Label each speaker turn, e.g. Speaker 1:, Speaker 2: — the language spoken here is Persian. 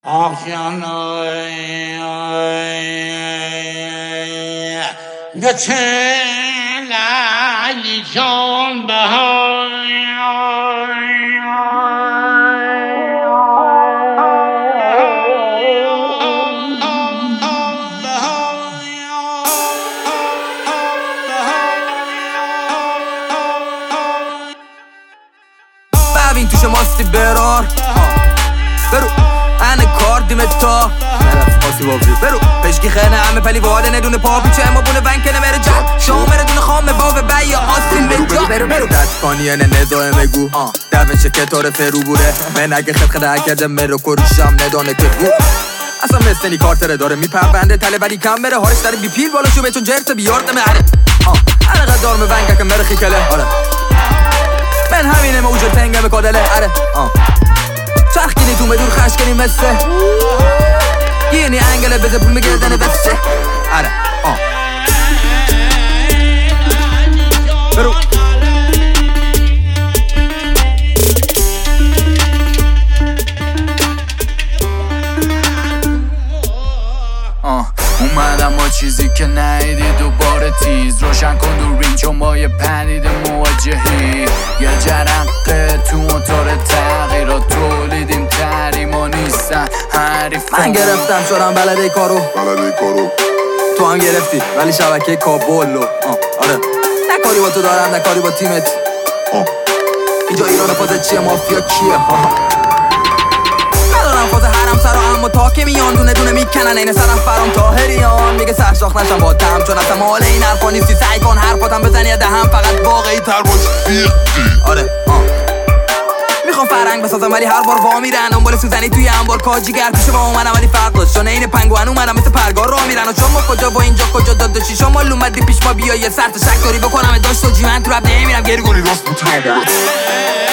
Speaker 1: ببین توش ماستی برار برو انه کار دیمت تا برو پشکی خیلی همه پلی واده ندونه پا پیچه اما بونه ونکنه مره جد شامره دونه خامه بابه بیا آستین به جا برو دستکانیه نزای مگو دوشه که تاره فرو بوره من اگه خد اکده مرو کروشم ندانه که بو اصلا مثلی کارتره داره میپرونده تله ولی کم بره هارش داره بی پیل بالا شو به چون جرت بیارده مهره عرقه دار ونگه که مره خیکله آره من همینه موجود تنگه مکادله اره چرخینی تو مدور خشکنی مثل یعنی انگله بده پول میگردنه بسته اره برو
Speaker 2: اومدم با چیزی که نیدی دوباره تیز روشن کن دوربین چون با یه پدیده مواجهی یه جرقه تو موتور تغییرات تولیدیم تحریما نیستن حریفا
Speaker 1: من گرفتم شدم بلده کارو تو هم گرفتی ولی شبکه کابولو آره نه کاری با تو دارم نه کاری با تیمت اینجا ایران فاز چیه مافیا کیه ندارم فاز حرم سرا اما تا که میان دونه دونه میکنن این سرم فرام تاهریان میگه سرشاخ نشم با تم چون اصلا مال این حرفا نیستی سعی کن حرفاتم بزنی یا دهم فقط واقعی تر باش آره میخوام فرنگ بسازم ولی هر بار وا میرن دنبال سوزنی توی انبار کاجیگر پیش با اومدم ولی فرق داشت چون این پنگوئن اومدم مثل پرگار راه میرن و شما کجا با اینجا کجا داداشی شما اومدی پیش ما بیا یه سر تا شک داری بکنم داشت و جی من تو رب نمیرم گری کنی راست بود